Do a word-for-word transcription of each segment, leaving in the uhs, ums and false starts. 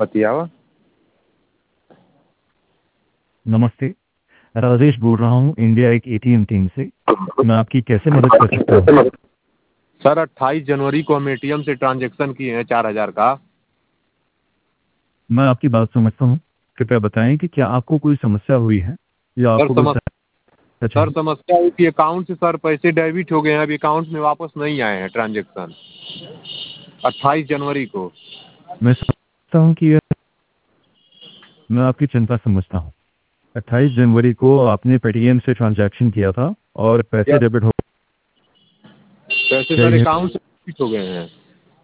बतियावा। नमस्ते, राजेश बोल रहा हूँ इंडिया एक एटीएम टीम से। मैं आपकी कैसे मदद कर सकता हूँ? सर अट्ठाईस जनवरी को हम एटीएम से ट्रांजैक्शन किए हैं चार हज़ार का। मैं आपकी बात समझता हूँ। कृपया बताएं कि क्या आपको कोई समस्या हुई है या सर आपको कोई समझ सहायता सर चाहिए? समस्या है कि अकाउंट से सर पैसे डेबिट हो गए हैं, अभी अकाउंट में वापस नहीं आए हैं ट्रांजैक्शन अट्ठाईस जनवरी को। मैं समझता हूँ कि यह मैं आपकी चिंता समझता हूँ। अट्ठाईस जनवरी को आपने पेटीएम से ट्रांजैक्शन किया था और पैसे यस, डेबिट हो पैसे सर गए अकाउंट से डेबिट हो गए हैं।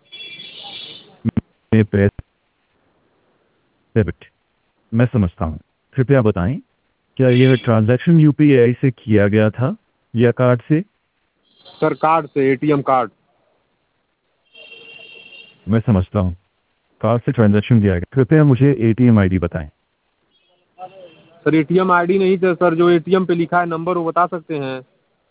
हैं। पैसे डेबिट मैं समझता हूँ। कृपया बताएं, क्या यह ट्रांजैक्शन यूपीआई से किया गया था या कार्ड से? सर कार्ड से, एटीएम कार्ड। मैं समझता हूँ, कार्ड से ट्रांजैक्शन किया गया। कृपया मुझे एटीएम आईडी बताएं। सर एटीएम आईडी नहीं था सर, जो एटीएम पे लिखा है नंबर वो बता सकते हैं,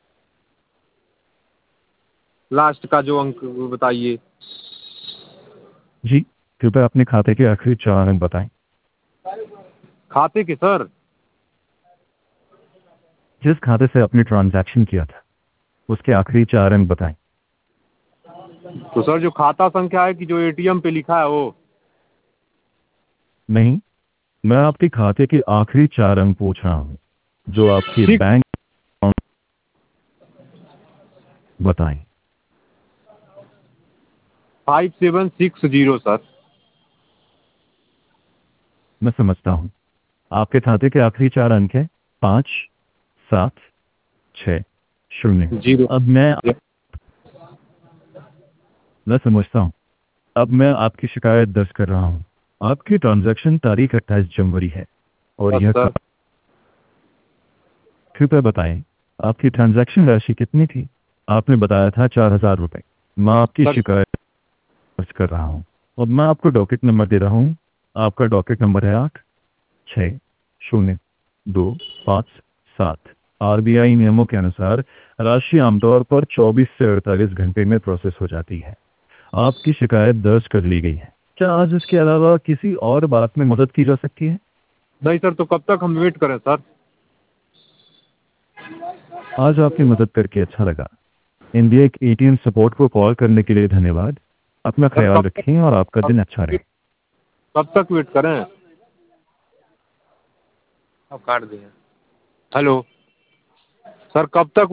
लास्ट का जो अंक वो बताइए। जी, कृपया अपने खाते के आखिरी चार अंक बताएं। खाते के सर? जिस खाते से आपने ट्रांजैक्शन किया था उसके आखिरी चार अंक बताएं। तो सर जो खाता संख्या है कि जो एटीएम पे लिखा है वो? नहीं, मैं आपके खाते के आखिरी चार अंक पूछ रहा हूँ, जो आपके सिक्स बैंक अकाउंट बताएं। Five seven six zero sir. मैं समझता हूँ, आपके खाते के आखिरी चार अंक है पाँच सात छः शून्य। जीरो। अब मैं मैं समझता हूँ। अब मैं आपकी शिकायत दर्ज कर रहा हूँ। आपकी ट्रांजैक्शन तारीख अट्ठाईस जनवरी है और बस यह सर। का- कृपया बताएं, आपकी ट्रांजैक्शन राशि कितनी थी? आपने बताया था चार हजार रुपये। मैं आपकी सर शिकायत दर्ज कर रहा हूँ और मैं आपको डॉकेट नंबर दे रहा हूँ। आपका डॉकेट नंबर है आठ छः शून्य दो पाँच सात। आरबीआई नियमों के अनुसार राशि आमतौर पर चौबीस से अड़तालीस घंटे में प्रोसेस हो जाती है। आपकी शिकायत दर्ज कर ली गई है। क्या आज इसके अलावा किसी और बात में मदद की जा सकती है? नहीं सर, तो कब तक हम वेट करें सर? आज आपकी मदद करके अच्छा लगा। इंडिया एक एटीएम सपोर्ट को कॉल करने के लिए धन्यवाद। अपना सर ख्याल कब तक रखें और आपका कब दिन अच्छा रहे। कब तक वेट करें? अब काट दिए। हेलो सर, कब तक